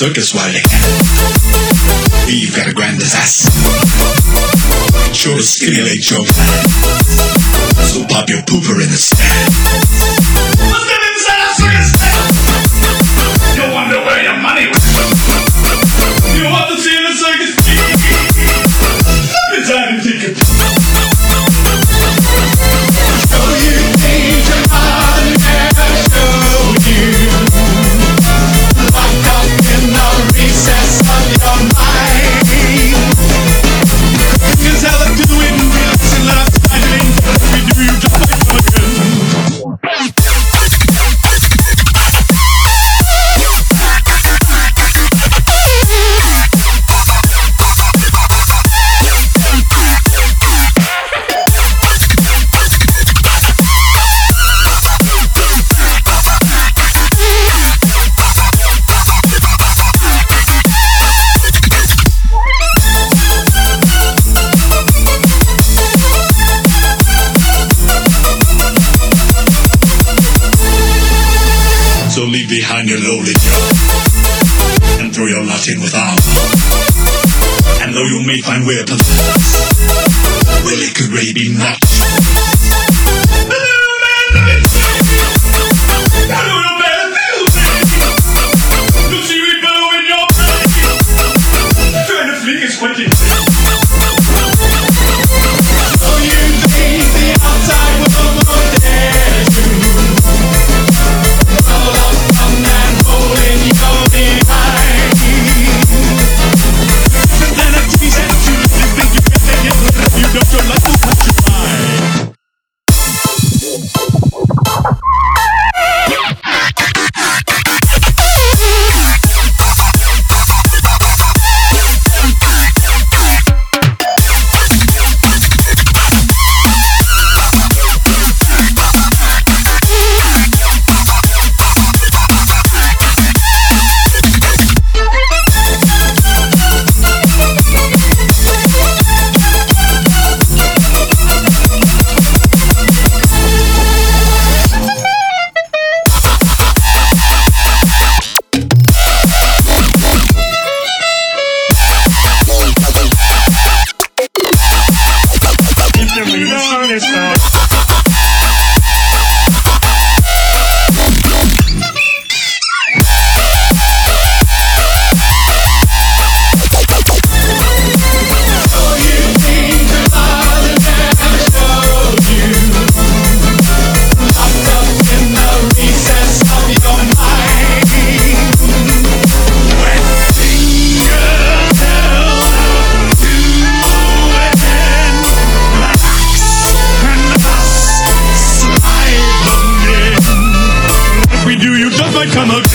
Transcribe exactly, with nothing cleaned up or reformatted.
circus while you can. We've got a grand disaster, sure to stimulate your plan. So pop your pooper in the stand. Let's get inside our circus tent. You wonder where your money went. You want to see the circus? Every time you think it. Show you things your mother never showed you. Locked up in the recess of your mind. You can tell them to do it and relax and let us slide it in. We do you just like again. So leave behind your lowly job and throw your lot in with arms. And though you may find weapons, well, it could really be much. You see me blow in your brain, trying to flee is what you say. So you think the outside world will dare you. Come out.